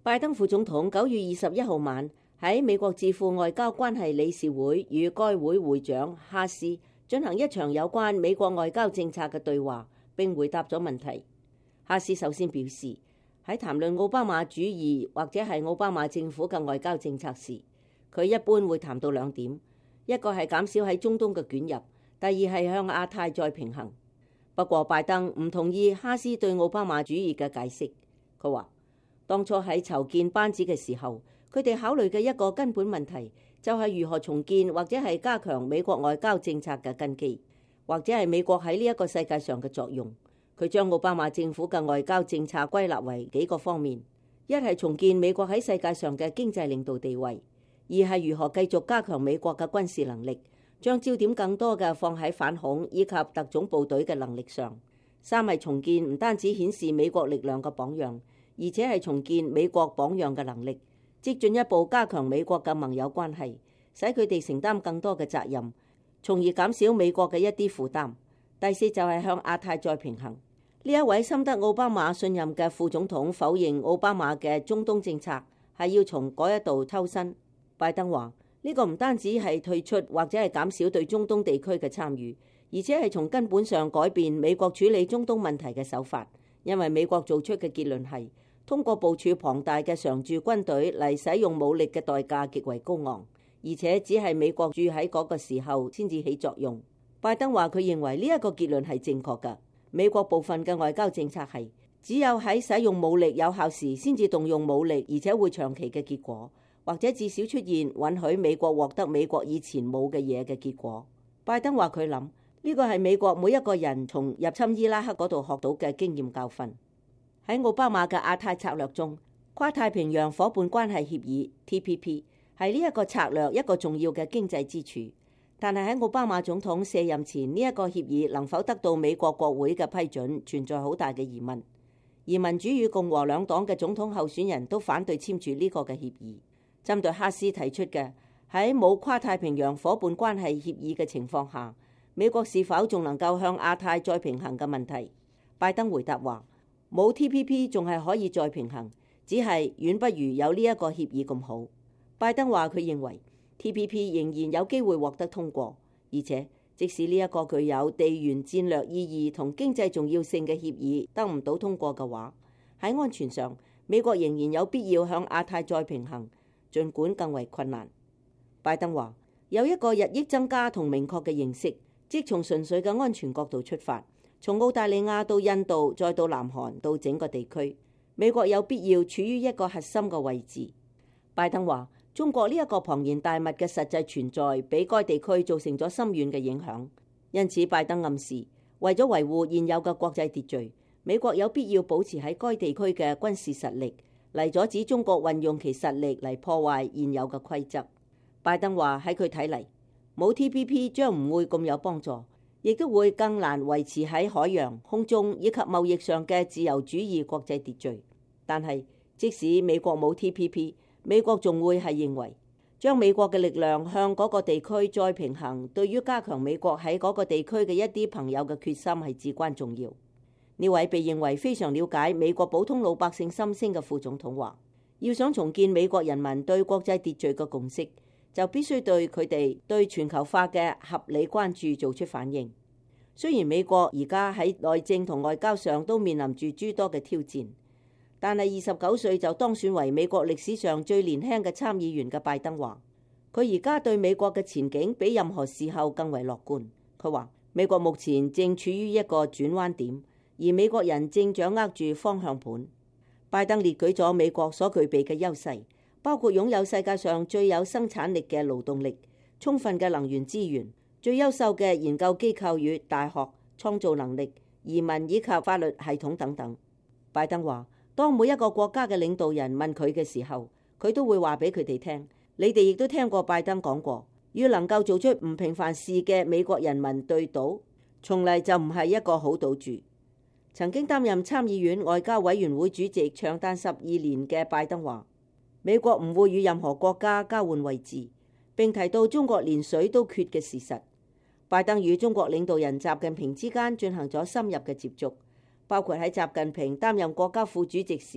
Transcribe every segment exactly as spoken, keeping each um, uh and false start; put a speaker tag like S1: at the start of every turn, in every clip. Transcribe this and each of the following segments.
S1: 拜登副總統九月二十一號晚喺美國智庫外交關係理事會與該會會長哈斯進行一場有關美國外交政策嘅對話，並回答咗問題。哈斯首先表示，喺談論奧巴馬主義或者係奧巴馬政府嘅外交政策時，佢一般會談到兩點，一個係減少喺中東嘅捲入，第二係向亞太再平衡。不過拜登唔同意哈斯對奧巴馬主義嘅解釋。佢話當初喺籌建班子嘅時候，佢哋考慮嘅一個根本問題就係如何重建或者係加強美國外交政策嘅根基，或者係美國喺呢一個世界上嘅作用。佢將奧巴馬政府嘅外交政策歸納為幾個方面：一係重建美國喺世界上嘅經濟領導地位；二係如何繼續加強美國嘅軍事能力，將焦點更多嘅放喺反恐以及特種部隊嘅能力上；三係重建唔單止顯示美國力量嘅榜樣，而且係重建美國榜樣嘅能力，即進一步加強美國嘅盟友關係，使佢哋承擔更多嘅責任，從而減少美國嘅一啲負擔。第四就係向亞太再平衡。呢一位深得奧巴馬信任嘅副總統否認奧巴馬嘅中東政策係要從嗰一度抽身。拜登話呢個唔單止係退出或者係減少對中東地區嘅參與，而且係從根本上改變美國處理中東問題嘅手法。因為美國做出嘅結論係通過部署龐大嘅常駐軍隊嚟使用武力嘅代價極為高昂，而且只係美國駐喺嗰個時候先至起作用。拜登話佢認為呢一個結論係正確㗎。美國部分嘅外交政策係只有喺使用武力有效時先至動用武力，而且會長期嘅結果，或者至少出現允許美國獲得美國以前冇嘅嘢嘅結果。拜登話佢諗呢個係美國每一個人從入侵伊拉克嗰度學到嘅經驗教訓。喺奧巴馬嘅亞太策略中，跨太平洋夥伴關係協議 T P P 係呢一個策略一個重要嘅經濟支柱。但係喺奧巴馬總統卸任前，呢一個協議能否得到美國國會嘅批准，存在好大嘅疑問。而民主與共和兩黨嘅總統候選人都反對簽署呢個嘅協議。針對哈斯提出嘅喺冇跨太平洋夥伴關係協議嘅情況下，美國是否仲能夠向亞太再平衡嘅問題，拜登回答話冇 T P P 仲係可以再平衡，只係遠不如有呢一個協議咁好。拜登話佢認為T P P 仍然有機會獲得通過，而且即使呢一個具有地緣戰略意義同經濟重要性嘅協議得唔到通過嘅話，喺安全上美國仍然有必要向亞太再平衡，儘管更為困難。拜登話有一個日益增加同明確嘅認識，即從純粹嘅安全角度出發，從澳大利亞到印度再到南韓到整個地區，美國有必要處於一個核心嘅位置。拜登話中國呢一個龐然大物嘅實際存在，俾該地區造成咗深遠嘅影響。因此，拜登暗示為咗維護現有嘅國際秩序，美國有必要保持喺該地區嘅軍事實力，嚟阻止中國運用其實力嚟破壞現有嘅規則。拜登話喺佢睇嚟，冇 T P P 將唔會咁有幫助，亦都會更難維持喺海洋、空中以及貿易上嘅自由主義國際秩序。但係，即使美國冇 T P P，美國仲會係認為將美國嘅力量向嗰個地區再平衡，對於加強美國喺嗰個地區嘅一啲朋友嘅決心係至關重要。呢位被認為非常了解美國普通老百姓心聲嘅副總統話，要想重建美國人民對國際秩序嘅共識，就必須對佢哋對全球化嘅合理關注做出反應。雖然美國而家喺內政同外交上都面臨住諸多嘅挑戰，但係二十九歲就當選為美國歷史上最年輕嘅參議員嘅拜登話，佢而家對美國嘅前景比任何時候更為樂觀。佢話美國目前正處於一個轉彎點，而美國人正掌握住方向盤。拜登列舉咗美國所具備嘅優勢，包括擁有世界上最有生產力嘅勞動力、充分嘅能源資源、最優秀嘅研究機構與大學、創造能力、移民以及法律系統等等。拜登話，當每一個國家嘅領導人問佢嘅時候，佢都會話俾佢哋聽，你哋亦都聽過拜登講過，與能夠做出唔平凡事嘅美國人民對賭，從嚟就唔係一個好賭注。曾經擔任參議院外交委員會主席長達十二年嘅拜登話，美國唔會與任何國家交換位置，並提到中國連水都缺嘅事實。拜登與中國領導人習近平之間進行咗深入嘅接觸，包括喺習近平擔任國家副主席時，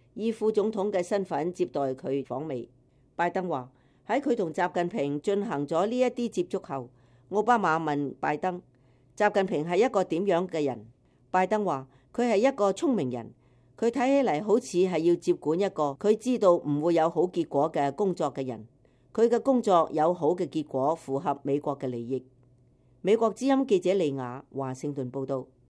S1: 以副總統嘅身份接待佢訪美。拜登話喺佢同習近平進行咗呢一啲接觸後，奧巴馬問拜登：習近平係一個點樣嘅人？拜登話佢係一個聰明人，佢睇起嚟好似係要接管一個佢知道唔會有好結果嘅工作嘅人。佢嘅工作有好嘅結果，符合美國嘅利益。美國之音記者利亞華盛頓報道。